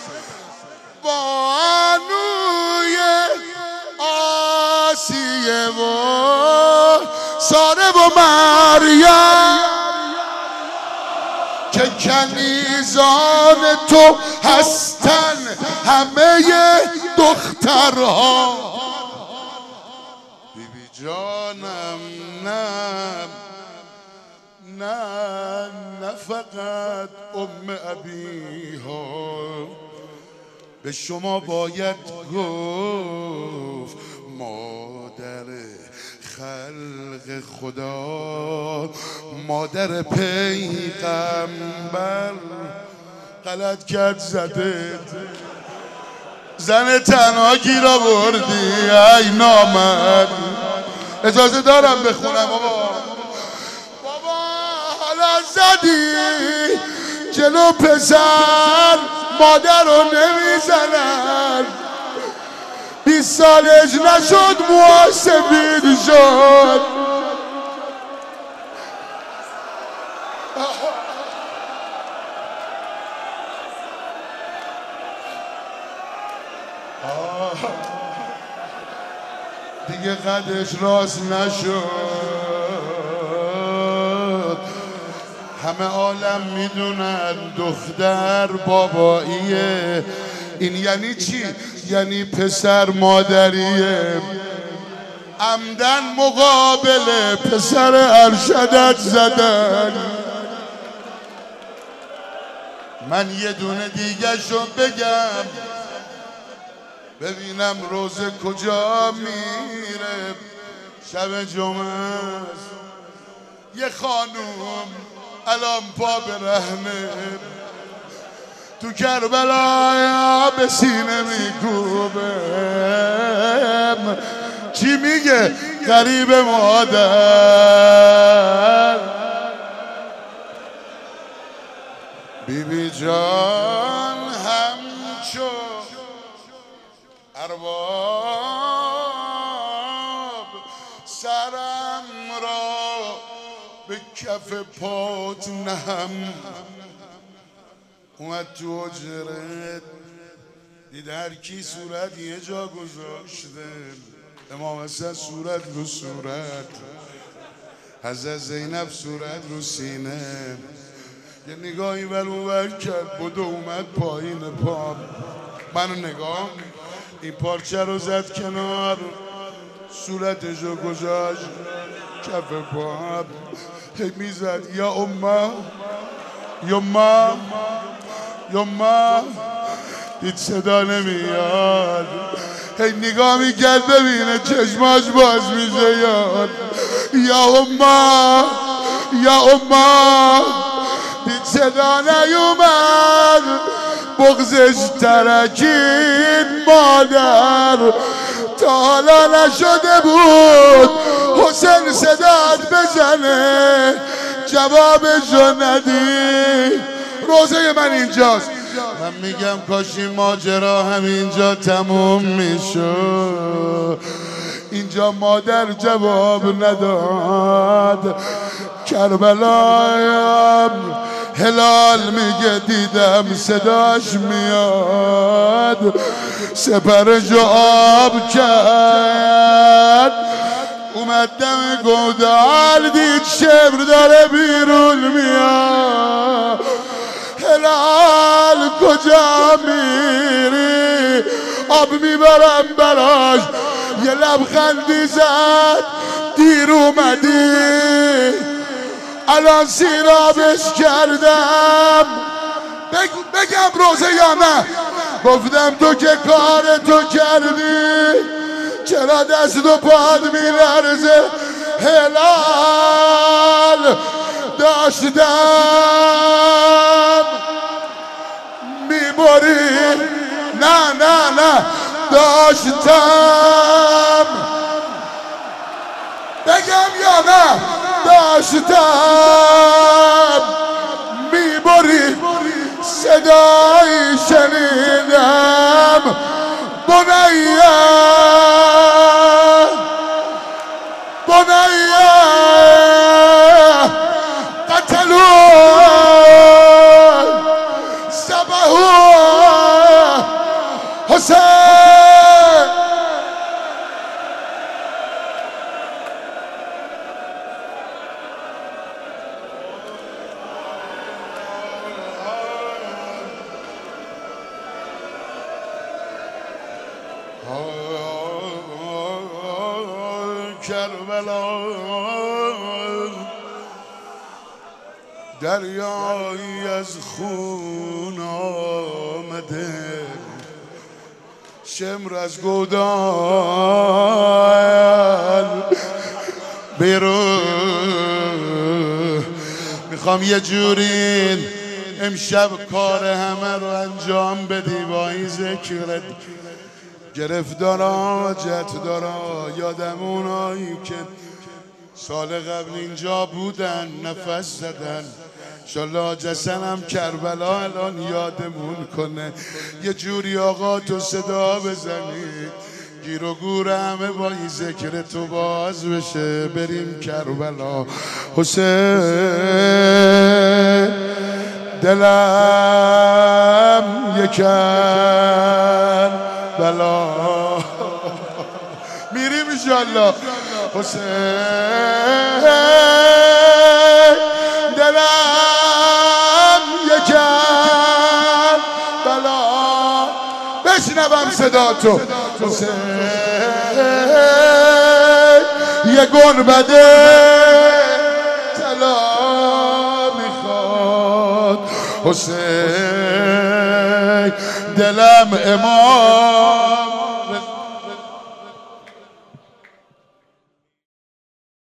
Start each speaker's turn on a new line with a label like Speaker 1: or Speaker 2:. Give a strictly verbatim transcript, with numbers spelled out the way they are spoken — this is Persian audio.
Speaker 1: بانوی آسیه و ساره و مریم که کنیزان تو هستن همه دخترها. بیبی جانم نه نه نه فقط ام ابیها، به شما باید گفت مادر خلق خدا، مادر پیغمبر. غلط کرد زده زن تنها گیر آوردی ای نامرد. اجازه دارم بخونم بابا. بابا حالا زدی جلو پسر، مادر رو نمیزنن. بیست سالش نشد موها سفید شد. دیگه قدش راست نشد. همه عالم میدونن دختر باباییه. این یعنی چی؟ یعنی پسر مادریه. عمدن مقابل پسر ارشدت زدن. من یه دونه دیگه شو بگم ببینم روزه کجا میره. شب جمعه است یه خانوم الان پا به رهنه تو کربلا به سینه میکوبم. چی میگه؟ غریب مادر. بیبی جان همچو ارباب سرم را به کف پات نهم. اومد تو حجرت دید هر کی صورت یه جا گذاشته. امام حسن صورت رو صورت، حضرت زینب صورت رو سینه. یه نگاهی ول اونور کرد بدو اومد پایین پام. منو نگاه این پارچه رو زد کنار، صورتش رو گذاشت کف پام. هی میزد یا امه یا ما یا ما. هیچ صدا نمیاد. هی نگاه میکرد ببینه چشماش باز میشه یاد. یا امه یا امه. هیچ صدا نیومد. بغزش ترکید مادر. تا حالا نشده بود حسین صدات بزنه جوابشو ندی. روزه من اینجاست. من میگم کاش این ماجرا همینجا تموم میشد. اینجا مادر جواب نداد. کربلایم هلال میگه دیدم صداش میاد. سپرشو آب کرد اومد دم گودال دید شبر داره بیرون میاد. هلال کجا میری؟ آب میبرم براش. یه لبخندی زد دیر اومدی الان سیرابش کردم. بگم روزه یا نه؟ گفتم تو که کار تو کردی چرا دست و پاد میلرزه؟ هلال داشتم میبری. نه نه نه داشتم. بگم یا نه؟ داشتم میبری. صدایی شنیدم بنیه بنیه قتلوا سبهوا کربلا دریایی از خون آمده، شمر از گودال بیرون. میخوام یه جوری امشب کار همه رو انجام بدی با این ذکرت. گرفتارا جت دارا یادم اونایی که سال قبل اینجا بودن نفس زدن، انشالله جسنم کربلا الان یادمون کنه. یه جوری آقا تو صدا بزنی گیر و گور همه با این ذکر تو باز بشه، بریم کربلا. حسین دلم یکن بلا میریم انشالله. حسین دلم یکن بلا، بشنوم صدا تو. حسین یه گنبده طلا میخواد، حسین دلم امام